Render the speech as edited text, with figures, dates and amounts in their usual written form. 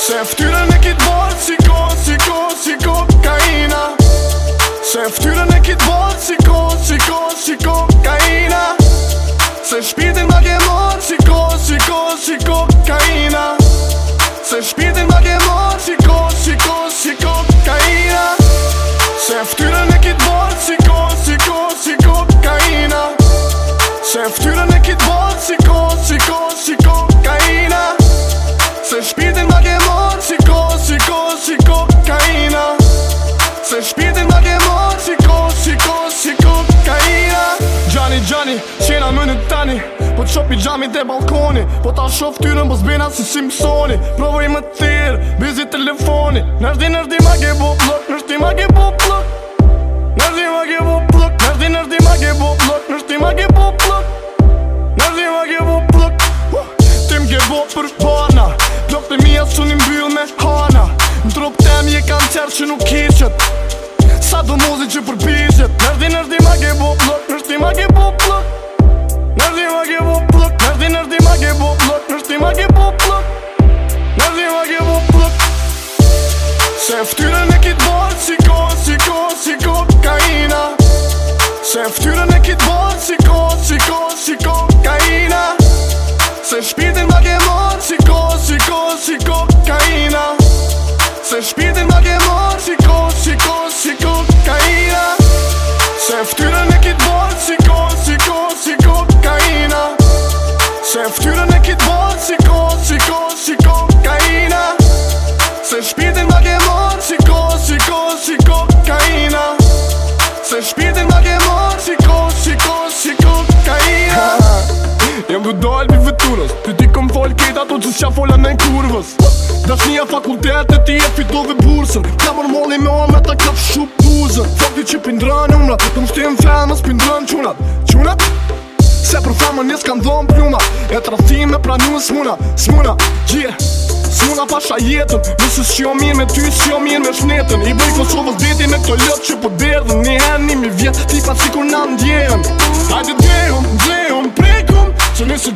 Se ftyrën e kit bërë si kokaina. Se ftyrën e kit bërë si kokaina. Se shpirtin ma ke morë si kokaina. Se shpirtin ma ke morë si kokaina. Se ftyrën e kit bërë si kokaina. Se ftyrën e kit bërë si kokaina. Se shpirtin ma ke morë si kokaina. Se shpirtin ma ke morë si kokaina. Gjani, qena më në tani po t'shop i gjamit e balkoni. Po ta shof tyrën po s'bena si Simpsoni. Provoj më t'thirë, bizi telefoni. Nërdi ma ke bo blok, nërdi ma ke bo blok. Nërdi ma ke bo blok, nërdi ma ke bo blok. Nërdi ma ke bo blok, nërdi ma ke bo blok. Tim ke bo për bana, blok të mija s'unë mbyll me hana. Në trup tem je kancer që nuk kishet, sa do muzi që përpishet. Nërdi ma ke bo blok, nërdi ma ke bo blok. Nërdi ma ke bo blok, nërdi ma ke bo blok. Nërdi ma ke bo blok, nërdi ma ke bo blok. Se ftyrën e kit bërë si kokaina. Se ftyrën e kit bërë si kokaina. Se shpirtin ma ke morë si kokaina. Se shpirtin ma ke morë si kokaina. Se ftyrën e kit bërë si kokaina. Se ftyrën e kit bërë si kokaina. Se shpirtin ma ke morë si kokaina. Se shpirtin ma ke morë si kokaina. Jem du dal pi veturës, ti kom fol kejt ato që s'qa fola në kurvës. Dashnia fakultet e ti e fitove bursën. Ka mër molli me ome ta kap shup buzën. Fakti që pindrën umrat, të më shtim femës pindrën qunat. Se për femën nis kan dhom pluma. E të rathim me pranu s'muna. S'muna pasha jetën. Nëse s'jo mirë me ty, s'jo mirë me shnetën. I bëj Kosovës deti me këto lëtë që po derdhën. Një hen, një mi vjetë, tipa si kur na ndjehen. Hajde dhehëm, prekum, që nëse